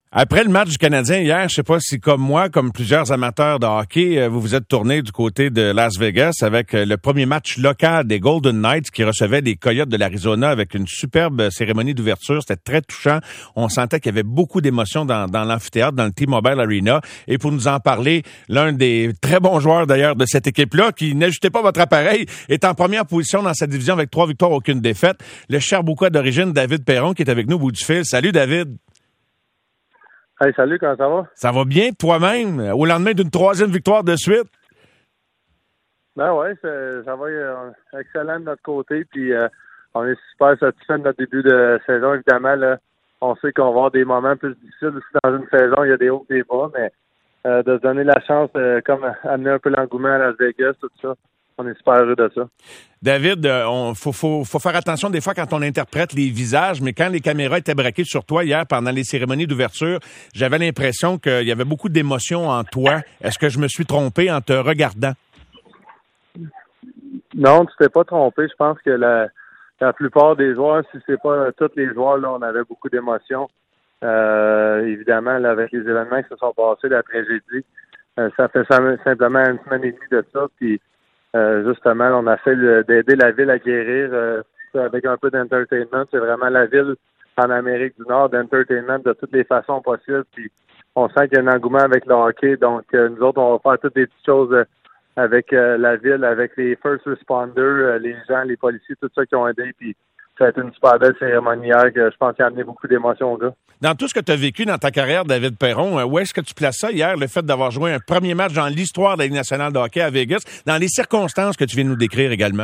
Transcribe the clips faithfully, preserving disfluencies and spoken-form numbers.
Après le match du Canadien hier, je ne sais pas si comme moi, comme plusieurs amateurs de hockey, vous vous êtes tourné du côté de Las Vegas avec le premier match local des Golden Knights qui recevaient les Coyotes de l'Arizona avec une superbe cérémonie d'ouverture. C'était très touchant. On sentait qu'il y avait beaucoup d'émotions dans, dans l'amphithéâtre, dans le T-Mobile Arena. Et pour nous en parler, l'un des très bons joueurs d'ailleurs de cette équipe-là, qui n'ajoutez pas votre appareil, est en première position dans sa division avec trois victoires, aucune défaite. Le Cherbouquois d'origine, David Perron, qui est avec nous au bout du fil. Salut David. Hey, salut, comment ça va? Ça va bien, toi-même, au lendemain d'une troisième victoire de suite? Ben oui, ça va euh, excellent de notre côté, puis euh, on est super satisfait de notre début de saison. Évidemment, là, on sait qu'on va avoir des moments plus difficiles aussi dans une saison, il y a des hauts et des bas, mais euh, de se donner la chance, euh, comme amener un peu l'engouement à Las Vegas, tout ça, on est super heureux de ça. David, il euh, faut, faut, faut faire attention des fois quand on interprète les visages, mais quand les caméras étaient braquées sur toi hier pendant les cérémonies d'ouverture, j'avais l'impression qu'il y avait beaucoup d'émotions en toi. Est-ce que je me suis trompé en te regardant? Non, tu t'es pas trompé. Je pense que la, la plupart des joueurs, si c'est pas tous les joueurs, là, on avait beaucoup d'émotions. Euh, évidemment, là, avec les événements qui se sont passés, la tragédie, euh, ça fait simplement une semaine et demie de ça, puis Euh, justement, on a fait d'aider la ville à guérir euh, avec un peu d'entertainment. C'est vraiment la ville en Amérique du Nord d'entertainment de toutes les façons possibles. Puis on sent qu'il y a un engouement avec le hockey. Donc, euh, nous autres, on va faire toutes des petites choses euh, avec euh, la ville, avec les first responders, euh, les gens, les policiers, tout ça qui ont aidé. Puis ça a été une super belle cérémonie hier que je pense qu'il a amené beaucoup d'émotions aux gars. Dans tout ce que tu as vécu dans ta carrière, David Perron, où est-ce que tu places ça hier, le fait d'avoir joué un premier match dans l'histoire de la Ligue nationale de hockey à Vegas, dans les circonstances que tu viens de nous décrire également?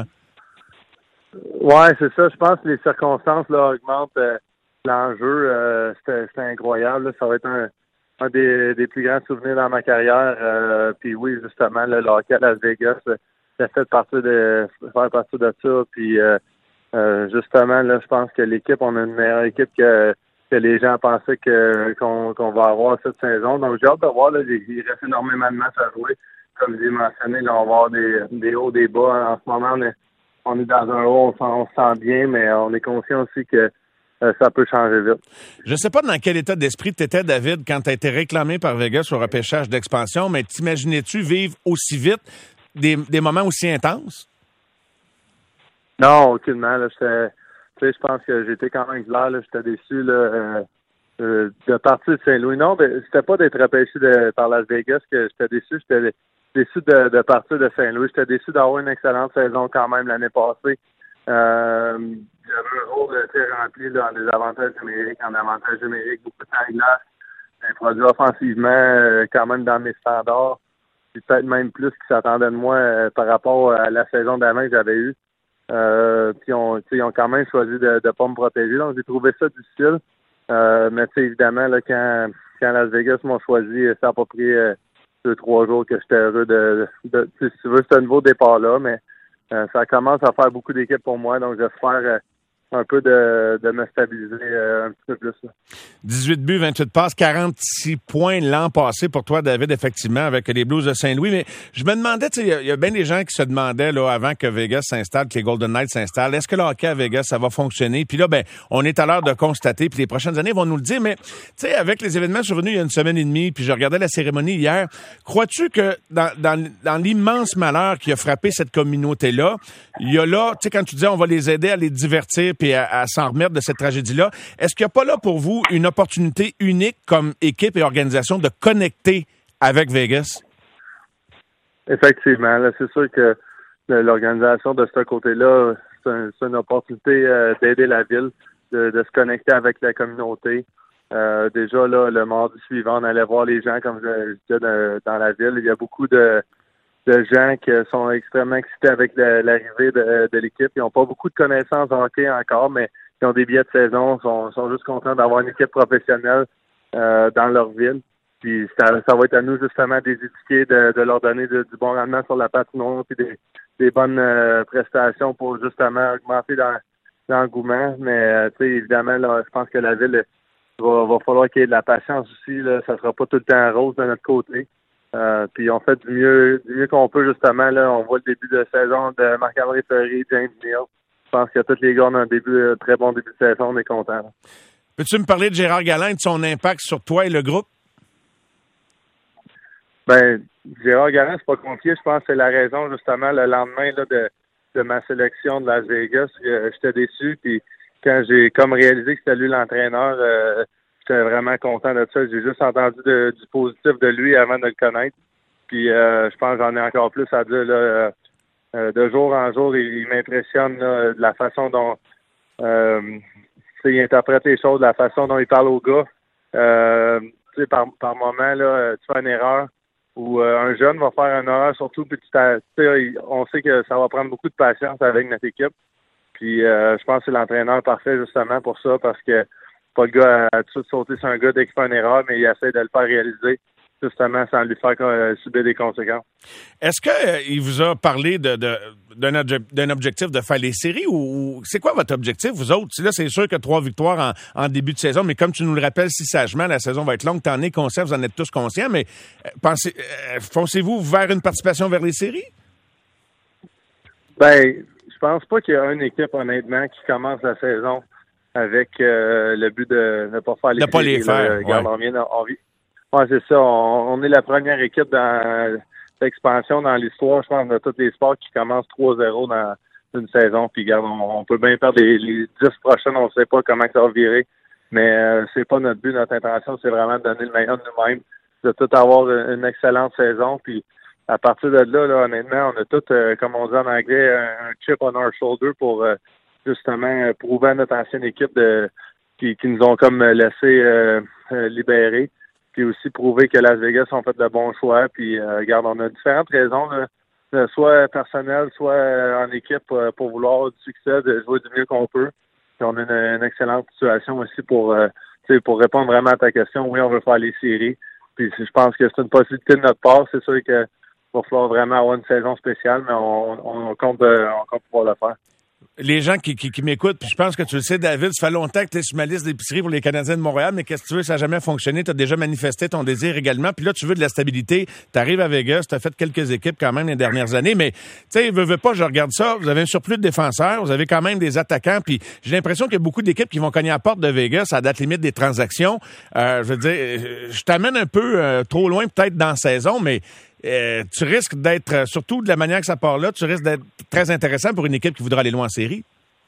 Oui, c'est ça. Je pense que les circonstances là, augmentent euh, l'enjeu. Euh, c'était, c'était incroyable. Là. Ça va être un, un des, des plus grands souvenirs dans ma carrière. Euh, puis oui, justement, là, le hockey à Las Vegas, ça fait partie de faire partie de ça. Puis euh, euh, justement, là, je pense que l'équipe, on a une meilleure équipe que que les gens pensaient que qu'on, qu'on va avoir cette saison. Donc, j'ai hâte de voir. Là, il reste énormément de matchs à jouer. Comme j'ai mentionné, là, on va avoir des, des hauts, des bas. En ce moment, on est, on est dans un haut, on se on sent bien, mais on est conscient aussi que euh, ça peut changer vite. Je ne sais pas dans quel état d'esprit tu étais, David, quand tu as été réclamé par Vegas au repêchage d'expansion, mais t'imaginais-tu vivre aussi vite des, des moments aussi intenses? Non, aucunement. Là, j'étais... Tu sais, je pense que j'étais quand même clair, là, j'étais déçu là, euh, euh, de partir de Saint-Louis. Non, mais c'était pas d'être repêché de, par Las Vegas que j'étais déçu. J'étais déçu de, de partir de Saint-Louis. J'étais déçu d'avoir une excellente saison quand même l'année passée. Euh, j'avais un rôle très rempli là, en désavantages numériques, en avantages numériques, beaucoup de temps de glace, un produit offensivement euh, quand même dans mes standards, puis peut-être même plus qu'ils s'attendaient de moi euh, par rapport à la saison d'avant que j'avais eue. Euh, puis on, ils ont quand même choisi de ne pas me protéger. Donc j'ai trouvé ça difficile. Euh, mais évidemment, là, quand, quand Las Vegas m'ont choisi, ça n'a pas pris euh, deux, trois jours que j'étais heureux de, de, de si tu veux, c'est un nouveau départ-là, mais euh, ça commence à faire beaucoup d'équipes pour moi. Donc j'espère euh, un peu de, de me stabiliser euh, un petit peu plus. Là. dix-huit buts, vingt-huit passes, quarante-six points l'an passé pour toi, David, effectivement, avec les Blues de Saint-Louis. Mais je me demandais, tu sais, il y, y a bien des gens qui se demandaient, là, avant que Vegas s'installe, que les Golden Knights s'installent, est-ce que le hockey à Vegas, ça va fonctionner? Puis là, ben, on est à l'heure de constater, puis les prochaines années vont nous le dire, mais, tu sais, avec les événements survenus il y a une semaine et demie, puis je regardais la cérémonie hier, crois-tu que dans, dans, dans l'immense malheur qui a frappé cette communauté-là, il y a là, tu sais, quand tu disais on va les aider à les divertir puis à, à s'en remettre de cette tragédie-là, est-ce qu'il n'y a pas là pour vous une opportunité unique comme équipe et organisation de connecter avec Vegas? Effectivement, là, c'est sûr que l'organisation de ce côté-là, c'est, un, c'est une opportunité euh, d'aider la ville, de, de se connecter avec la communauté. Euh, déjà, là, le mardi suivant, on allait voir les gens, comme je disais, dans, dans la ville. Il y a beaucoup de de gens qui sont extrêmement excités avec la, l'arrivée de, de l'équipe. Ils n'ont pas beaucoup de connaissances en hockey encore, mais ils ont des billets de saison, sont, sont juste contents d'avoir une équipe professionnelle euh, dans leur ville. Puis ça, ça va être à nous justement de les éduquer, de, de leur donner de, du bon rendement sur la patinoire, puis des, des bonnes euh, prestations pour justement augmenter dans, l'engouement. Mais euh, tu sais, évidemment, là, je pense que la ville va, va falloir qu'il y ait de la patience aussi. Là. Ça sera pas tout le temps rose de notre côté. Euh, puis on fait du mieux du mieux qu'on peut, justement. Là, on voit le début de saison de Marc-André Fleury, James Neal. Je pense que tous les gars ont un début, un très bon début de saison, on est contents. Peux-tu me parler de Gérard Galland et de son impact sur toi et le groupe? Ben, Gérard Galland, c'est pas compliqué. Je pense que c'est la raison, justement, le lendemain là, de, de ma sélection de Las Vegas. Euh, j'étais déçu, puis quand j'ai comme réalisé que c'était lui l'entraîneur, euh, j'étais vraiment content de ça. J'ai juste entendu de, du positif de lui avant de le connaître. Puis euh, je pense que j'en ai encore plus à dire. Là, euh, de jour en jour, il, il m'impressionne là, de la façon dont euh, il interprète les choses, de la façon dont il parle aux gars. Euh, par, par moment, là, tu fais une erreur. Où euh, un jeune va faire une erreur surtout, puis tu sais, on sait que ça va prendre beaucoup de patience avec notre équipe. Puis euh, je pense que c'est l'entraîneur parfait justement pour ça, parce que pas le gars à, à tout de suite sauter sur un gars dès qu'il fait une erreur, mais il essaie de le faire réaliser, justement, sans lui faire euh, subir des conséquences. Est-ce qu'il euh, vous a parlé de, de, d'un, obje- d'un objectif de faire les séries, ou, ou c'est quoi votre objectif, vous autres? Là, c'est sûr que trois victoires en, en début de saison, mais comme tu nous le rappelles si sagement, la saison va être longue, t'en es conscient, vous en êtes tous conscients, mais euh, pensez, euh, foncez-vous vers une participation vers les séries? Ben, je pense pas qu'il y a une équipe, honnêtement, qui commence la saison avec euh, le but de ne pas faire les de séries. pas les faire, là. Regarde, ouais. on vient, on vit. Ouais, c'est ça. On, on est la première équipe dans l'expansion dans l'histoire, je pense, de tous les sports qui commencent trois zéro dans une saison. Puis, regarde, on, on peut bien perdre les, les dix prochaines, on ne sait pas comment ça va virer. Mais euh, c'est pas notre but, notre intention, c'est vraiment de donner le meilleur de nous-mêmes, de tout avoir une, une excellente saison. Puis, à partir de là, là honnêtement, on a tout, euh, comme on dit en anglais, un, un chip on our shoulder pour euh, justement prouver à notre ancienne équipe de, qui, qui nous ont comme laissé euh, euh, libérer. Puis aussi prouver que Las Vegas ont fait de bons choix. Puis, euh, regarde, on a différentes raisons, là, soit personnelles, soit en équipe, euh, pour vouloir du succès, de jouer du mieux qu'on peut. Puis on a une, une excellente situation aussi pour, euh, pour répondre vraiment à ta question. Oui, on veut faire les séries. Puis je pense que c'est une possibilité de notre part. C'est sûr que va falloir vraiment avoir une saison spéciale, mais on, on, compte, on compte pouvoir le faire. Les gens qui, qui, qui m'écoutent, puis je pense que tu le sais, David, ça fait longtemps que tu es sur ma liste d'épicerie pour les Canadiens de Montréal, mais qu'est-ce que tu veux, ça n'a jamais fonctionné. Tu as déjà manifesté ton désir également. Puis là, tu veux de la stabilité. Tu arrives à Vegas, tu as fait quelques équipes quand même les dernières années, mais tu sais, veux, veux pas, je regarde ça. Vous avez un surplus de défenseurs, vous avez quand même des attaquants, puis j'ai l'impression qu'il y a beaucoup d'équipes qui vont cogner à la porte de Vegas à date limite des transactions. Euh, je veux dire, je t'amène un peu euh, trop loin peut-être dans la saison, mais Euh, tu risques d'être, euh, surtout de la manière que ça part là, tu risques d'être très intéressant pour une équipe qui voudra aller loin en série.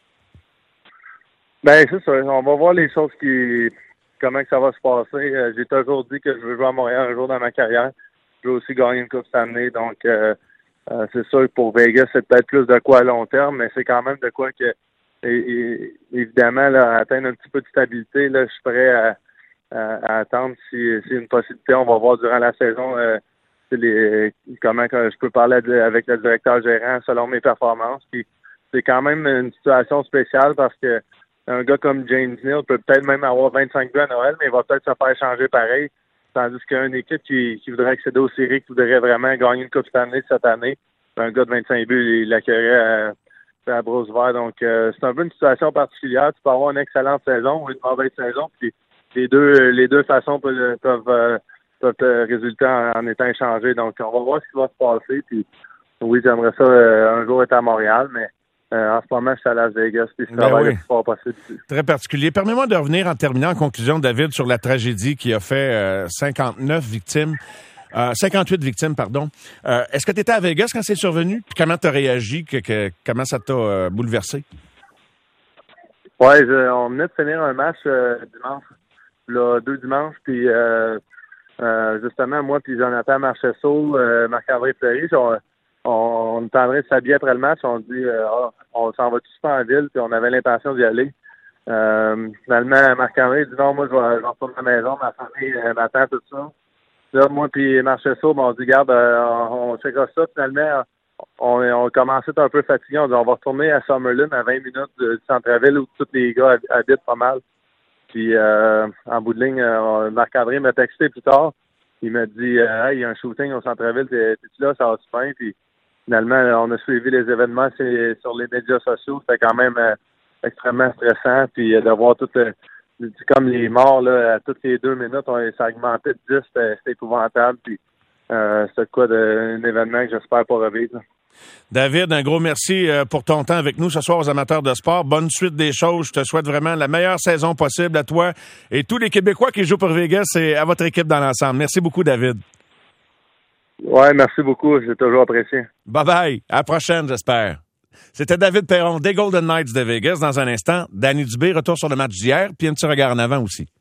Ben c'est ça. On va voir les choses qui, comment que ça va se passer. Euh, j'ai toujours dit que je veux jouer à Montréal un jour dans ma carrière. Je veux aussi gagner une coupe cette année. Donc euh, euh, c'est sûr que pour Vegas, c'est peut-être plus de quoi à long terme, mais c'est quand même de quoi que et, et, évidemment là, atteindre un petit peu de stabilité. Là, je suis prêt à, à, à attendre si c'est si une possibilité. On va voir durant la saison. Euh, Les, comment que je peux parler avec le directeur gérant selon mes performances. Puis c'est quand même une situation spéciale parce que un gars comme James Neal peut peut-être même avoir vingt-cinq buts à Noël, mais il va peut-être se faire changer pareil. Tandis qu'une équipe qui, qui voudrait accéder aux séries, qui voudrait vraiment gagner une Coupe Stanley cette année, un gars de vingt-cinq buts, il l'accueillerait à, à bras ouverts. Donc euh, c'est un peu une situation particulière. Tu peux avoir une excellente saison ou une mauvaise saison, puis les deux les deux façons peuvent, peuvent euh, peuvent résulter en, en étant échangés. Donc, on va voir ce qui va se passer. Puis, oui, j'aimerais ça euh, un jour être à Montréal, mais euh, en ce moment, je suis à Las Vegas. Puis, je Ben travaille oui. le plus fort possible. Très particulier. Permets-moi de revenir en terminant en conclusion, David, sur la tragédie qui a fait euh, cinquante-neuf victimes. Euh, cinquante-huit victimes, pardon. Euh, est-ce que tu étais à Vegas quand c'est survenu? Puis comment tu as réagi? Que, que, comment ça t'a euh, bouleversé? Oui, on venait de finir un match euh, dimanche. Là, deux dimanches. Puis, euh, Euh, justement, moi puis Jonathan Marchessault, euh, Marc-André Fleury, on, on, on est en train de s'habiller après le match. On dit euh, oh, on s'en va tous en ville, puis on avait l'intention d'y aller. Euh, finalement, Marc-André dit non, moi je vais, je vais retourner à la maison, ma famille euh, m'attend, tout ça. Là, moi puis Marchessault, ben, on dit garde, euh, on, on checkera ça. Finalement, on, on commençait un peu fatigué. On dit on va retourner à Summerlin à vingt minutes du centre-ville où tous les gars habitent pas mal. Puis, euh, en bout de ligne, euh, Marc-André m'a texté plus tard. Il m'a dit euh, hey, il y a un shooting au centre-ville, t'es-tu là, ça va super bien? Puis, finalement, on a suivi les événements sur les médias sociaux. C'était quand même euh, extrêmement stressant. Puis, de voir tout, euh, comme les morts, là, à toutes les deux minutes, on, ça augmentait de dix, c'était, c'était épouvantable. Puis, euh, c'était quoi de, un événement que j'espère pas revivre. David, un gros merci pour ton temps avec nous ce soir aux amateurs de sport. Bonne suite des choses. Je te souhaite vraiment la meilleure saison possible à toi et tous les Québécois qui jouent pour Vegas et à votre équipe dans l'ensemble. Merci beaucoup, David. Ouais, merci beaucoup. J'ai toujours apprécié. Bye-bye. À la prochaine, j'espère. C'était David Perron des Golden Knights de Vegas. Dans un instant, Danny Dubé retourne sur le match d'hier, puis un petit regard en avant aussi.